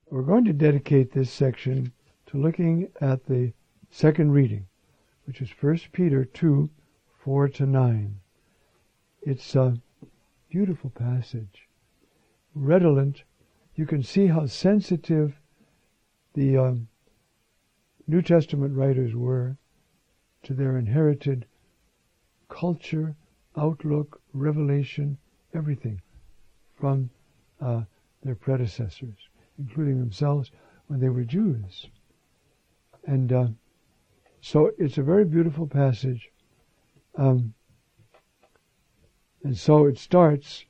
We're going to dedicate this section to looking at the second reading, which is 1 Peter 2, 4-9. It's a beautiful passage, redolent. You can see how sensitive the New Testament writers were to their inherited culture, outlook, revelation, everything from their predecessors, including themselves when they were Jews. And so it's a very beautiful passage. And so it starts,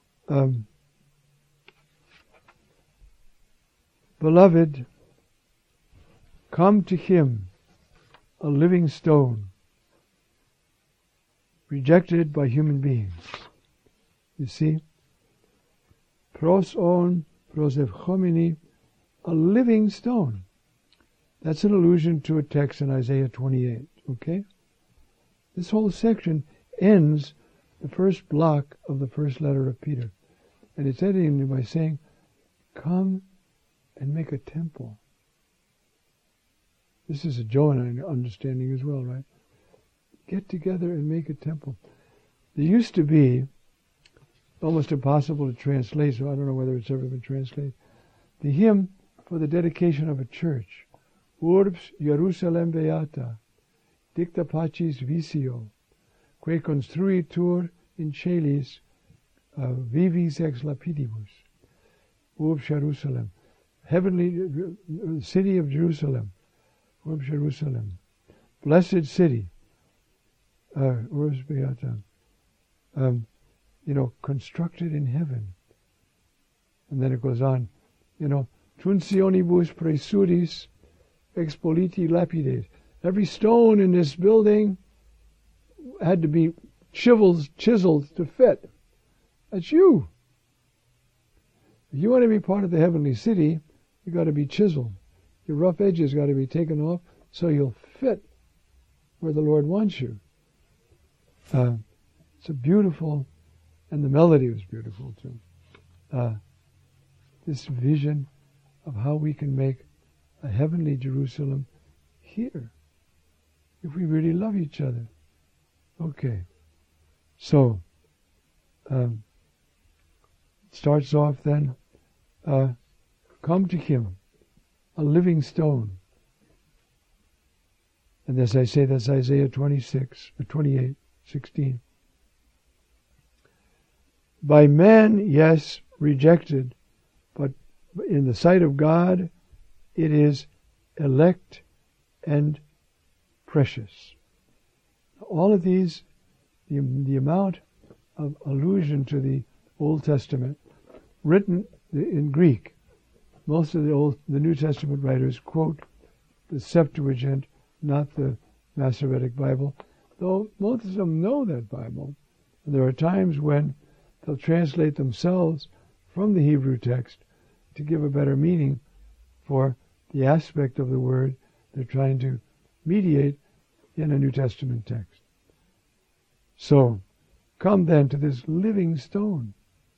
Beloved, come to him, a living stone, rejected by human beings. You see? Pros evchomini, a living stone. That's an allusion to a text in Isaiah 28, okay? This whole section ends the first block of the first letter of Peter. And it's ending by saying, come and make a temple. This is a Johannine understanding as well, right? Get together and make a temple. There used to be, almost impossible to translate, so I don't know whether it's ever been translated, the hymn for the dedication of a church. Urbs Jerusalem beata, dicta pacis visio, que construitur in celis vivis ex lapidibus. Urbs Jerusalem, heavenly city of Jerusalem. Urbs Jerusalem, blessed city. Urbs beata, constructed in heaven. And then it goes on, Tuncionibus praesudis expoliti lapides. Every stone in this building had to be chiseled to fit. That's you. If you want to be part of the heavenly city, you got to be chiseled. Your rough edges got to be taken off so you'll fit where the Lord wants you. It's a beautiful, and the melody was beautiful too. This vision of how we can make a heavenly Jerusalem here, if we really love each other. Okay, so it starts off then, come to him, a living stone. And as I say, that's Isaiah 28:16. By men, yes, rejected, but in the sight of God, it is elect and precious. All of these, the amount of allusion to the Old Testament, written in Greek. Most of the New Testament writers quote the Septuagint, not the Masoretic Bible, though most of them know that Bible. And there are times when they'll translate themselves from the Hebrew text to give a better meaning for the aspect of the word they're trying to mediate in a New Testament text. So, come then to this living stone,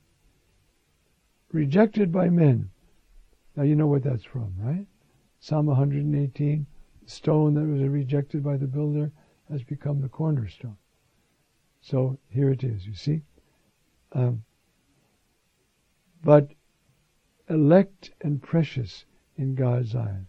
rejected by men. Now you know what that's from, right? Psalm 118, the stone that was rejected by the builder has become the cornerstone. So here it is, you see. But elect and precious in God's eyes.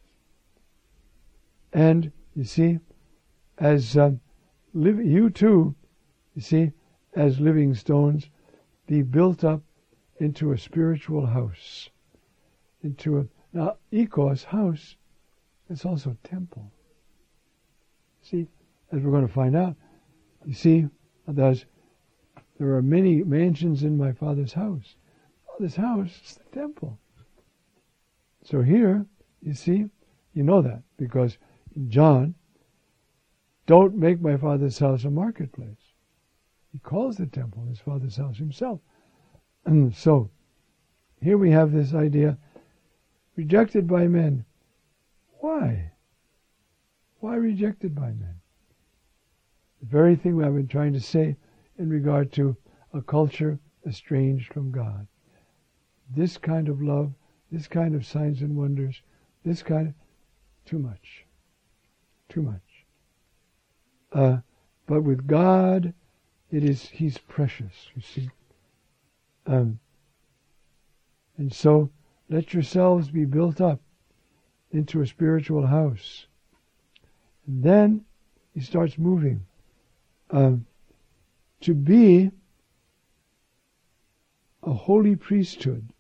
And, you see, as you too, you see, as living stones, be built up into a spiritual house. Now, Ikos, house, it's also temple. See, as we're going to find out, you see, there are many mansions in my Father's house. This house is the temple. So here, you see, you know that, because in John, don't make my Father's house a marketplace. He calls the temple his Father's house himself. And so, here we have this idea, rejected by men. Why? Why rejected by men? The very thing I've been trying to say in regard to a culture estranged from God. This kind of love this kind of signs and wonders, this kind of, too much. But with God, He's precious, you see. And so, let yourselves be built up into a spiritual house. And then, he starts moving. To be a holy priesthood,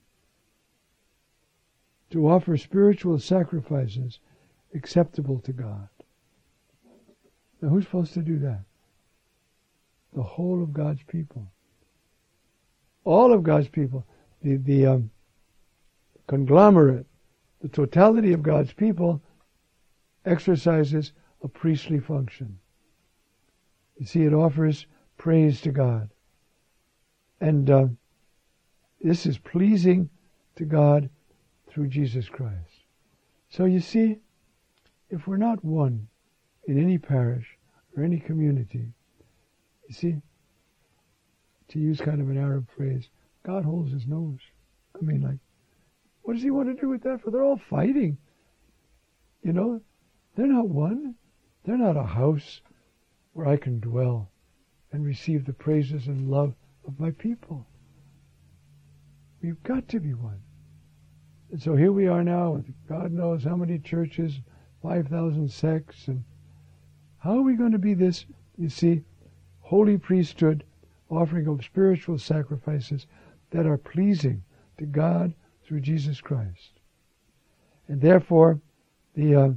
to offer spiritual sacrifices acceptable to God. Now, who's supposed to do that? The whole of God's people. All of God's people. The conglomerate, the totality of God's people exercises a priestly function. You see, it offers praise to God. And this is pleasing to God through Jesus Christ. So you see, if we're not one in any parish or any community, you see, to use kind of an Arab phrase, God holds his nose. I mean, like, what does he want to do with that? For they're all fighting. You know, they're not one. They're not a house where I can dwell and receive the praises and love of my people. We've got to be one. And so here we are now with God knows how many churches, 5,000 sects, and how are we going to be this, you see, holy priesthood, offering of spiritual sacrifices that are pleasing to God through Jesus Christ. And therefore, it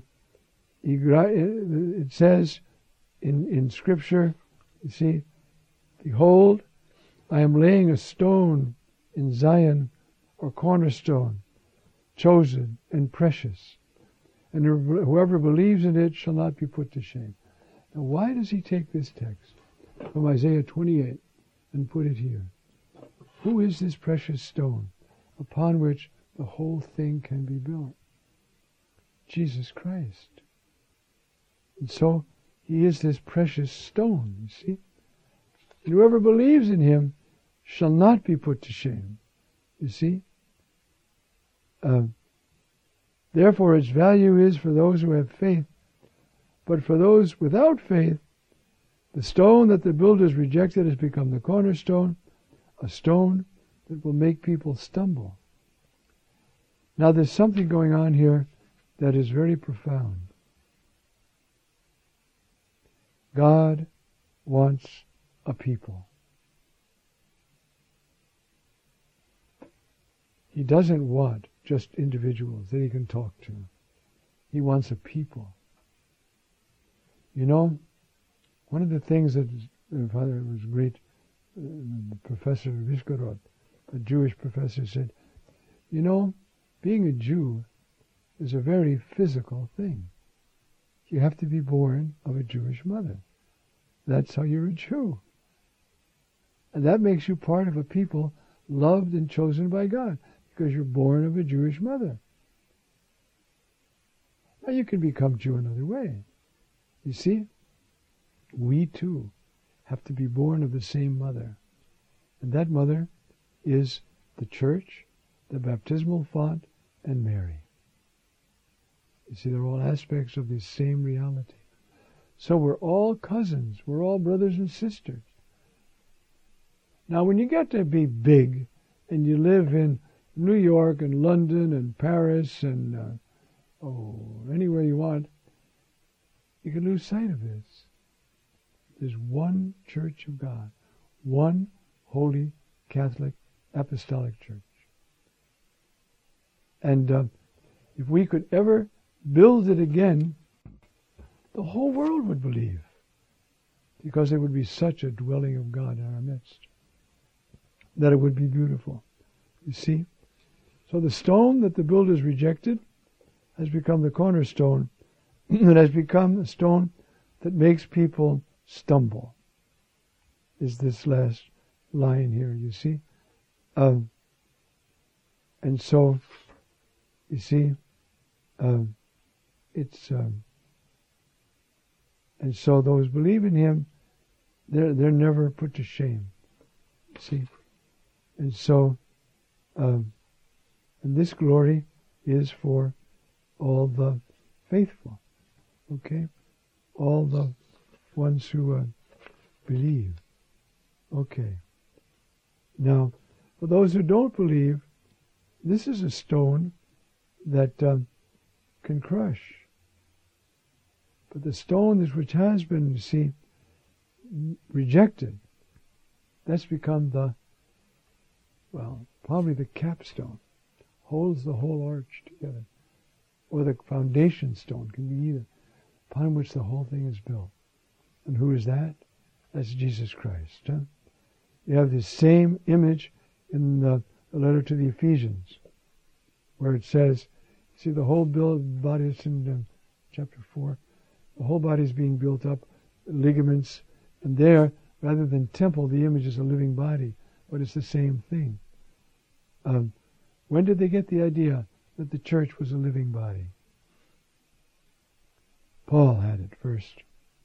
says in Scripture, you see, behold, I am laying a stone in Zion, or cornerstone, chosen and precious, and whoever believes in it shall not be put to shame. Now, why does he take this text from Isaiah 28 and put it here? Who is this precious stone upon which the whole thing can be built? Jesus Christ. And so, he is this precious stone, you see. And whoever believes in him shall not be put to shame, you see. Therefore, its value is for those who have faith, but for those without faith, the stone that the builders rejected has become the cornerstone, a stone that will make people stumble. Now, there's something going on here that is very profound. God wants a people. He doesn't want just individuals that he can talk to. He wants a people. You know, one of the things that Father was great, Professor Vishgorod, a Jewish professor, said, you know, being a Jew is a very physical thing. You have to be born of a Jewish mother. That's how you're a Jew. And that makes you part of a people loved and chosen by God, because you're born of a Jewish mother. Now you can become Jew another way. You see, we too have to be born of the same mother. And that mother is the church, the baptismal font, and Mary. You see, they're all aspects of this same reality. So we're all cousins. We're all brothers and sisters. Now, when you get to be big, and you live in New York and London and Paris and anywhere you want, you can lose sight of this. There's one Church of God, one holy Catholic Apostolic Church. And if we could ever build it again, the whole world would believe, because there would be such a dwelling of God in our midst, that it would be beautiful. You see? So the stone that the builders rejected has become the cornerstone. It has become a stone that makes people stumble. Is this last line here, you see? And so, you see, and so those believe in him, they're never put to shame. See? And so, And this glory is for all the faithful. Okay? All the ones who believe. Okay. Now, for those who don't believe, this is a stone that can crush. But the stone which has been, you see, rejected, that's become probably the capstone. Holds the whole arch together. Or the foundation stone, can be either, upon which the whole thing is built. And who is that? That's Jesus Christ. Huh? You have this same image in the letter to the Ephesians, where it says, see the whole body, it's in chapter 4, the whole body is being built up, ligaments, and there, rather than temple, the image is a living body, but it's the same thing. When did they get the idea that the church was a living body? Paul had it first.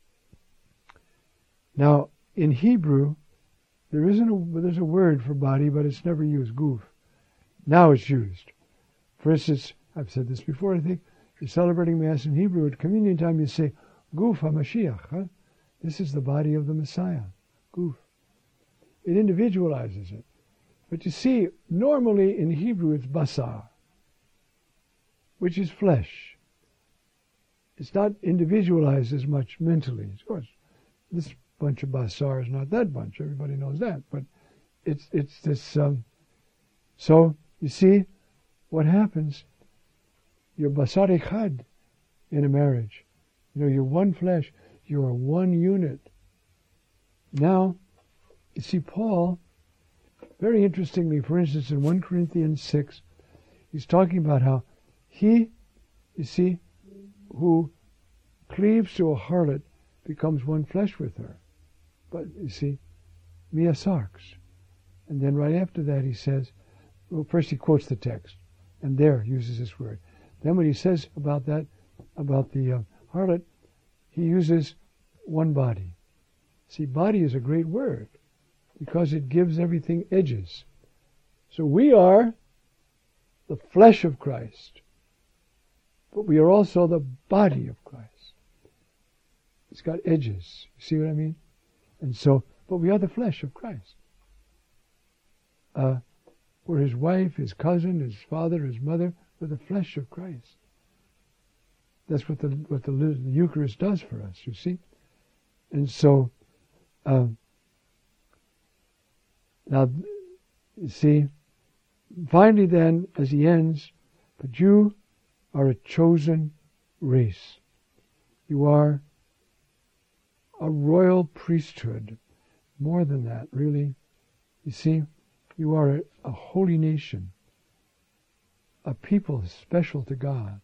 Now, in Hebrew, there's a word for body, but it's never used, guf. Now it's used. For instance, I've said this before, I think, you're celebrating Mass in Hebrew, at communion time you say, guf HaMashiach. Huh? This is the body of the Messiah. Guf. It individualizes it. But you see, normally in Hebrew it's basar, which is flesh. It's not individualized as much mentally. Of course, this bunch of basar is not that bunch. Everybody knows that. But it's this. So, you see, what happens, you're basar echad in a marriage. You're one flesh. You're one unit. Now, you see, Paul, very interestingly, for instance, in 1 Corinthians 6, he's talking about how he, you see, who cleaves to a harlot becomes one flesh with her. But, you see, mia sarx. And then right after that he says, well, first he quotes the text, and there uses this word. Then when he says about that, about the harlot, he uses one body. See, body is a great word, because it gives everything edges. So we are the flesh of Christ, but we are also the body of Christ. It's got edges. You see what I mean? And so, but we are the flesh of Christ. We're his wife, his cousin, his father, his mother. We're the flesh of Christ. That's what the Eucharist does for us, you see? And so, now, you see, finally then, as he ends, but you are a chosen race. You are a royal priesthood. More than that, really. You see, you are a holy nation, a people special to God.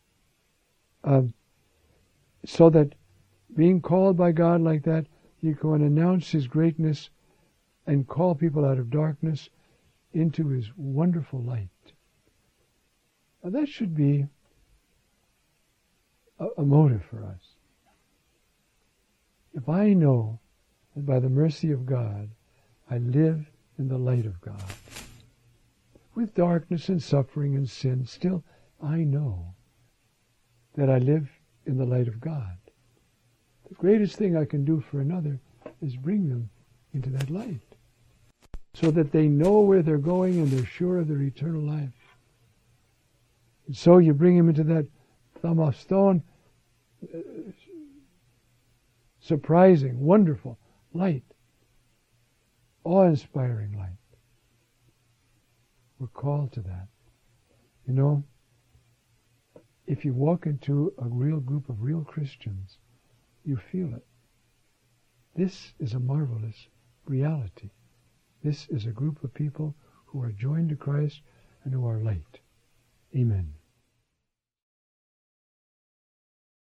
So that being called by God like that, you can announce his greatness and call people out of darkness into his wonderful light. Now that should be a motive for us. If I know that by the mercy of God, I live in the light of God, with darkness and suffering and sin, still I know that I live in the light of God. The greatest thing I can do for another is bring them into that light, so that they know where they're going and they're sure of their eternal life. And so you bring them into that thumb of stone, surprising, wonderful light, awe-inspiring light. We're called to that. You know, if you walk into a real group of real Christians, you feel it. This is a marvelous reality. This is a group of people who are joined to Christ and who are light. Amen.